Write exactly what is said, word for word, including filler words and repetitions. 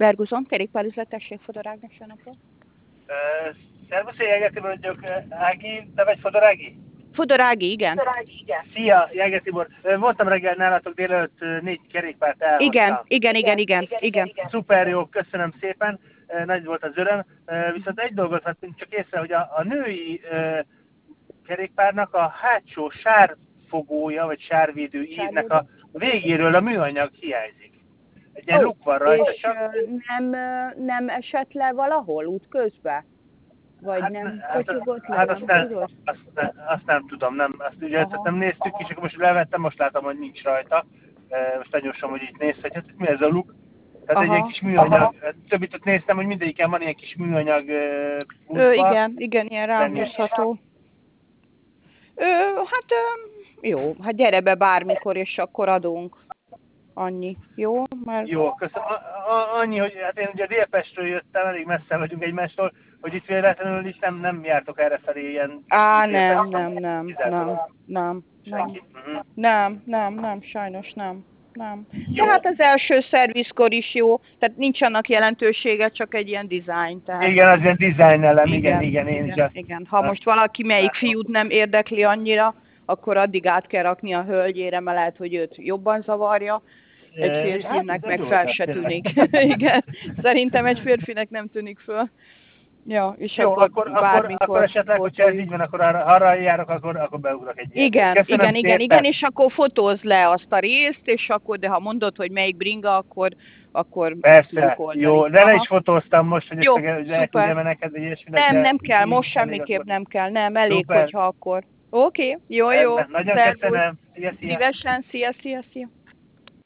Verguzon, kerékpárüzlet, tessék, Fodor Ágnes, jó napot. Uh, Szervusz, én Jeger Tibor vagyok. Ági, te vagy Fodor Ági? Fodor Ági, igen. Fodor Ági, igen. Szia, Jeger Tibor. Voltam reggel nálatok, délelőtt négy kerékpárt elhoztam. Igen, igen, igen, igen, igen, igen, igen. Szuper jó, köszönöm szépen. Nagy volt az öröm. Viszont egy dolgot vettünk csak észre, hogy a, a női uh, kerékpárnak a hátsó sárfogója, vagy sárvédő ívnek a végéről a műanyag hiányzik. Egy ilyen oh, luk van rajta. És csak... nem, nem esett le valahol útközben? Vagy hát, nem kotyogott hát, le? Hát azt nem, azt, nem, azt nem tudom, nem, azt ugye ezt nem néztük, és akkor most levettem, most látom, hogy nincs rajta. Most lenyúsom, hogy itt néz, hogy hát mi ez a luk. Tehát aha, egy ilyen kis műanyag, aha, többit ott néztem, hogy mindegyiken van ilyen kis műanyag uh, Ö, igen, igen, ilyen ráhúzható. Ö, hát ö, jó, hát gyere be bármikor, és akkor adunk. Annyi, jó? Mert... Jó, köszönöm. A, a, annyi, hogy hát én ugye Délpestről jöttem, elég messze vagyunk egymástól, hogy itt véletlenül is nem, nem jártok errefelé ilyen... Á, nem, nem, nem, nem, nem, nem, nem, nem, nem, sajnos nem, nem. De hát az első szervizkor is jó, tehát nincs annak jelentősége, csak egy ilyen design. Tehát... Igen, az ilyen design elem, igen, igen, igen, én igen, is. Igen, ha most valaki melyik fiút nem érdekli annyira, akkor addig át kell rakni a hölgyére, mert lehet, hogy őt jobban zavarja. Egy férfinek hát, meg fel se tűnik. Igen, szerintem egy férfinek nem tűnik föl. Ja, és jó, akkor, akkor, akkor, akkor esetleg, hogyha ez így van, akkor arra, arra járok, akkor, akkor beugrok egy ilyen. Igen, Köszönöm igen, igen, igen, és akkor fotózd le azt a részt, és akkor, de ha mondod, hogy melyik bringa, akkor, akkor persze, jó, de le is fotóztam most, hogy jó, ezt elküldjem neked, hogy ilyesminek. Nem, nem kell, most semmiképp nem kell, nem, elég, szuper, hogyha akkor. Oké, okay, jó, jó. Nagyon köszönöm. Szia, szia. Szívesen, szia, szia, szia.